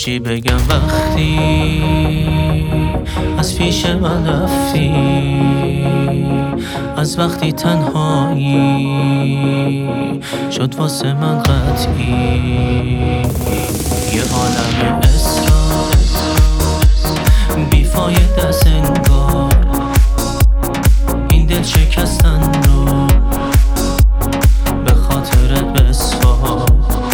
چی بگم وقتی از پیش من رفتی، از وقتی تنهایی شد واسه من قطعی. یه عالم اصرار بیفایده است انگار، این دل شکستن رو به خاطرت بسپار.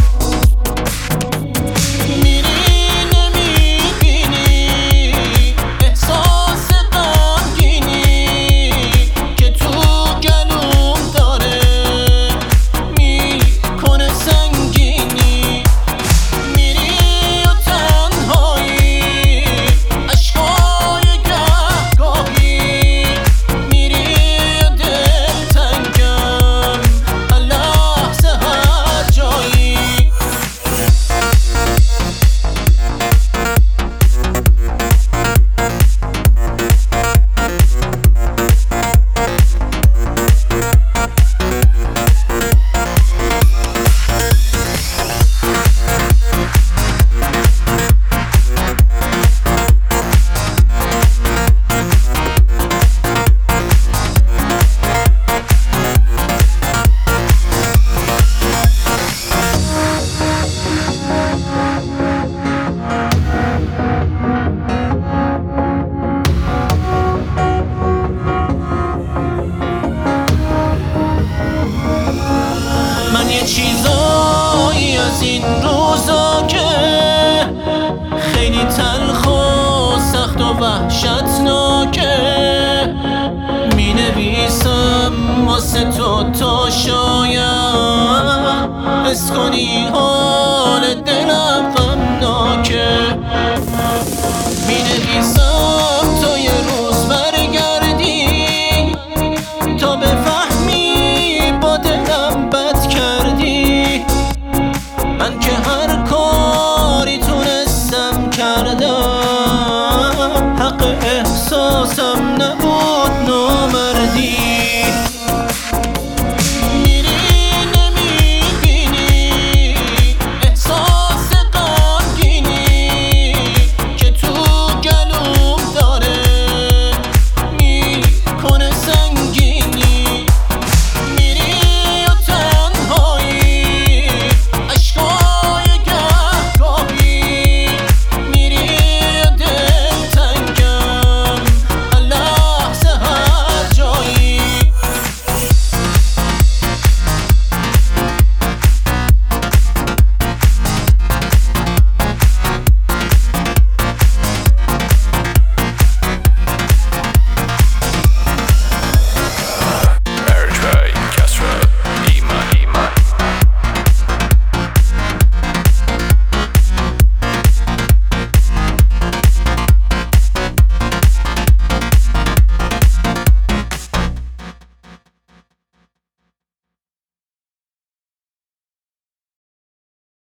من یه چیزایی از این روزا که خیلی تلخ و سخت و وحشتناکه می نویسم واسه تو تا شاید حس کنی